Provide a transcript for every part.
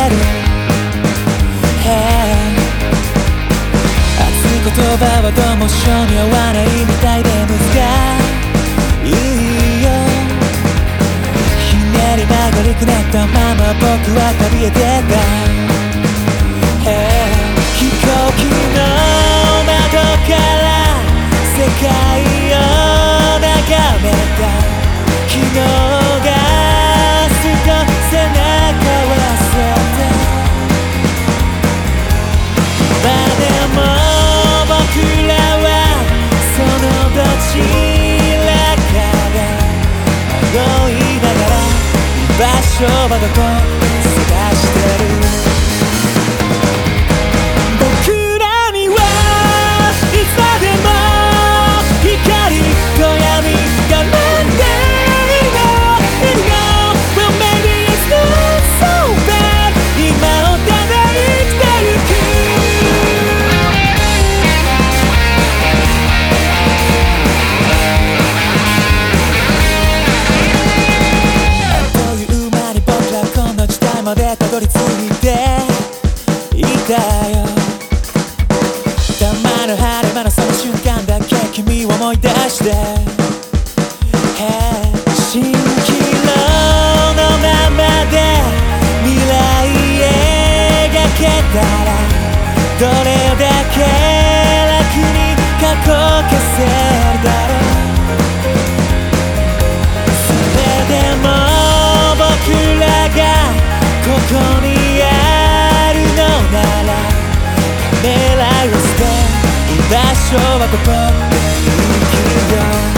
る、熱い言葉はどうも性に合わないみたいで難しいよ。ひねり曲がりくねったまま僕は旅へ出た、飛行機の窓から世界を眺めた。昨日が明日と背中を合わせて、まあでも僕らはそのどちらかで迷いながら居場所はどこ探してる。までたどり着いていたよ。たまの晴れ間のその瞬間だけ君を思い出して、蜃気楼のままで未来描けたらどれだけ楽に過去消せるだろう。それでも僕らがここにあるのなら狙いを捨て居場所はここで生きるよ。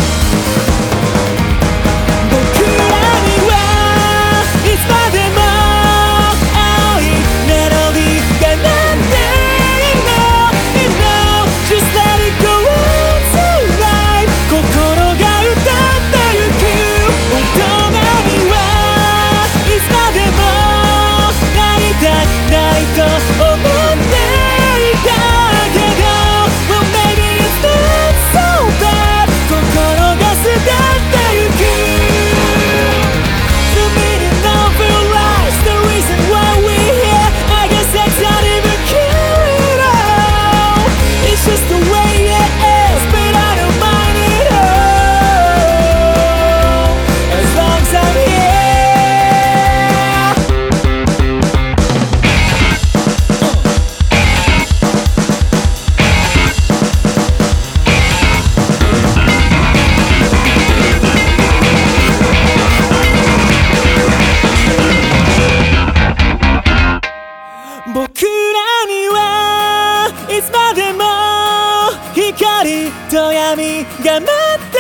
僕らにはいつまでも光と闇が待って